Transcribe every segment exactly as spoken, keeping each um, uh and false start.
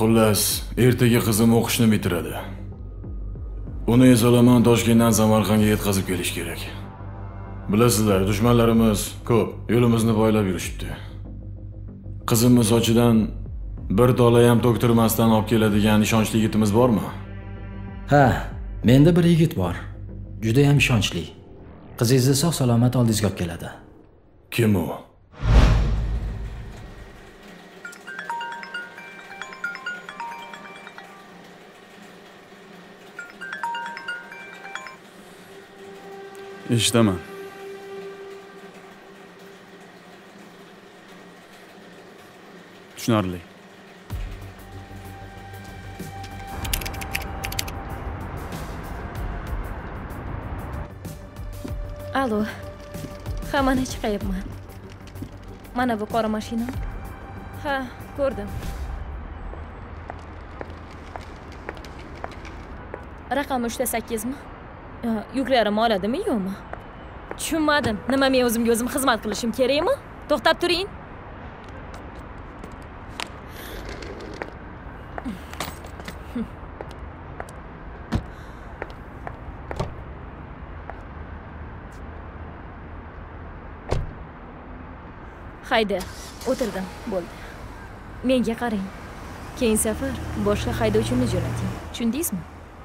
Xullas, ertaga qizim o'qishni bitiradi. Uni Esolomon Toshkentdan Samarqandga yetkazib kelish kerak. Bilasizlar, dushmanlarimiz ko'p, yo'limizni boylab yurishibdi. Qizimiz sochidan bir tola ham to'ktirmasdan olib keladigan ishonchli yigitimiz bormi? Ha, menda bir yigit bor. Juda ham ishonchli. Qizingizni sog' salomat oldingizga olib keladi. Kim u? Eshitaman. Tushunarli. Alo. Ha, mana chiqayapman. Mana bu qora mashina. Ha, ko'rdim. Raqam uch sakkiz mi? Yuklarim oladimi, yo'qmi? Tushunmadim. Nima men o'zimga o'zim xizmat qilishim kerakmi? To'xtab turing. Hayda, o'tirdim, bo'ldi. Menga qarang. Keyin safar boshqa haydovchini jo'nating. Tushundingizmi?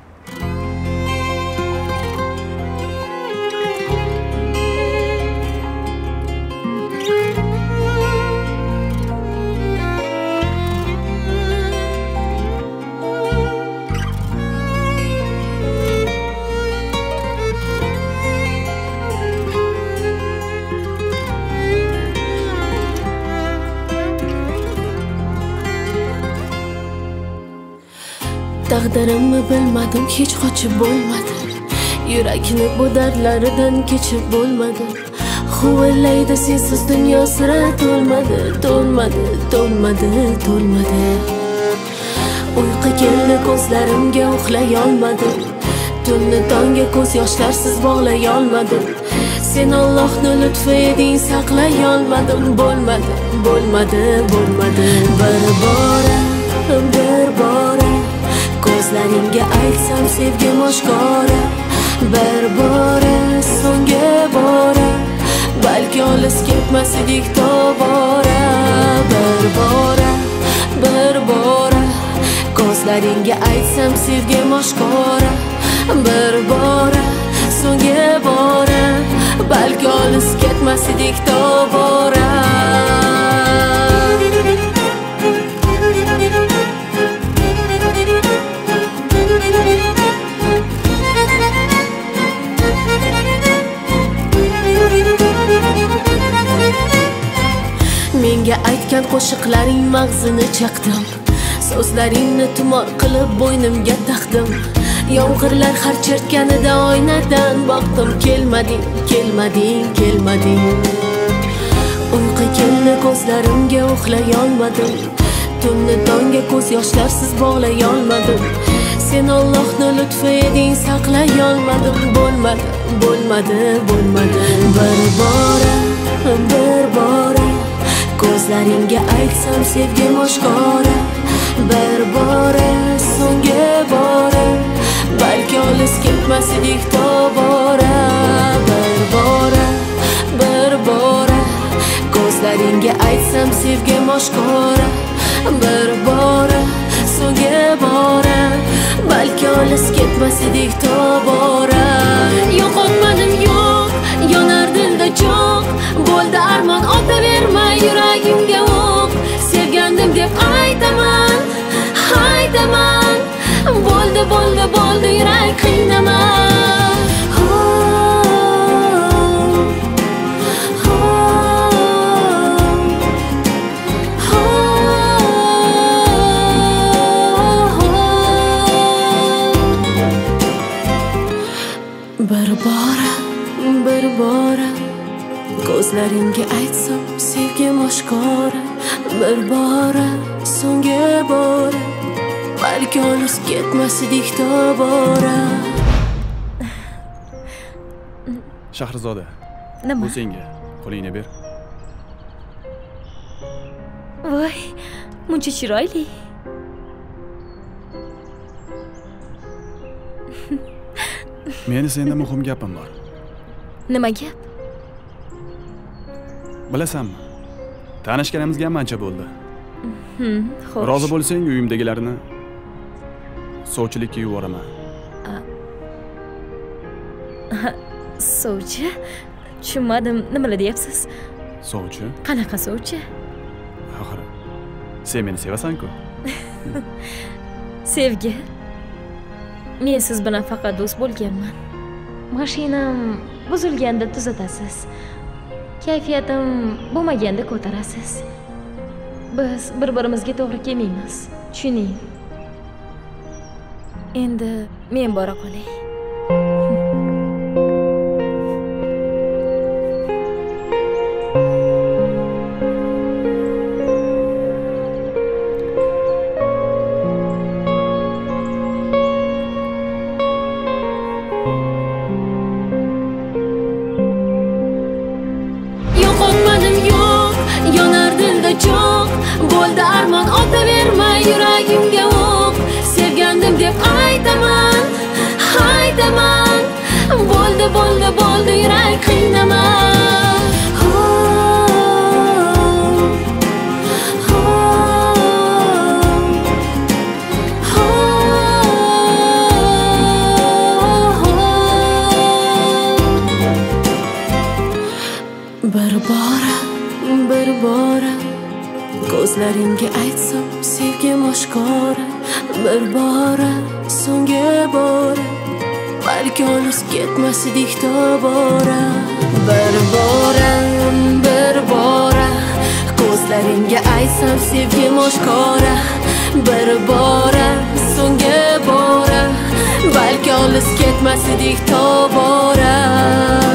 Taqdirimni bilmadim, hech qochib bo'lmadi. Yurakni bu dardlaridan kechib bo'lmadi. Huvillaydi sensiz dunyo sira to'lmadi, to'lmadi, to'lmadi, to'lmadi. Uyqu keldi ko'zlarimga, uxlay olmadim. Tunni tongga ko'z yoshlarsiz bog'lay olmadim. Sen Allohning lutfi eding, saqlay olmadim. Bo'lmadi, bo'lmadi, bo'lmadi. Bir bora, bir bora ko'zlaringga aytsam sevgim oshkora. Bir bora, so'nggi bora, balki olis ketmas edik tobora. Bir bora, bir bora ko'zlaringga aytsam sevgim oshkora. Bir bora, so'nggi bora, balki olis ketmas edik tobora. Menga aytgan qo'shiqlaring mag'zini chaqdim. So'zlaringni tumor qilib bo'ynimga taqdim. Yomg'irlar har chertganida oynadan boqdim. Kelmading, kelmading, kelmading. Uyqu keldi ko'zlarimga, uxlay olmadim. Tunni tongga ko'z yoshlarsiz bog'lay olmadim. Sen Allohning lutfi eding, saqlay olmadim. Bo'lmadi, bo'lmadi, bo'lmadi. Bir bora, bir bora ko'zlaringga aytsam sevgim oshkora. Bir bora, so'nggi bora, balki olis ketmas edik tobora. Bir bora, bir bora ko'zlaringga aytsam sevgim oshkora. Bir bora, so'nggi bora, balki olis ketmas edik tobora. Yo'qotmadim, yo'q, yonar dilda cho'q. Bo'ldi armon, otaverma yuragimga o'q. Sevgandim deb aytaman, aytaman. Bo'ldi, bo'ldi, bo'ldi, yurak qiynaman. Bir bora, bir bora ko'zlaringga aytsam sevgim oshkora. Bir bora, so'nggi bora, balki olis ketmas edik tobora. Shahrizoda. Nima? Bu senga. Qo'lingni ber. Voy, muncha chiroyli. Meni senda muhim gapim bor. Nima gap? Bilasanmi? Tanishganimizga ham ancha bo'ldi. Hmm, xo'sh. Rozi bo'lsang, uyimdagilarni sovchilikka yuboraman. Sovchi? Tushunmadim. Nimalar deyapsiz? Sovchi? Qanaqa sovchi? Axir sen meni sevasan-ku. Sevgi. Men siz bilan faqat do'st bo'lganman. Mashinam buzilganda tuzatasiz. Kayfiyatim bo'lmaganda ko'tarasiz. Biz bir-birimizga to'g'ri kelmaymiz. Tushuning. Endi men bora qolay. Yo'qotmadim yo'q, yonar dilda cho'q. Bo'ldi armon otaverma yuragimga o'q. Sevgandim deb aytaman, aytaman. Bo'ldi, bo'ldi, bo'ldi yurak qiynama. Bir bora, bir bora ko'zlaringga aytsam sevgim oshkora. Bir bora, so'nggi bora balki olis ketmasdik tobora. Bir bora, bir bora ko'zlaringga aytsam sevgim oshkora. Bir bora, so'nggi bora balki olis ketmasdik tobora.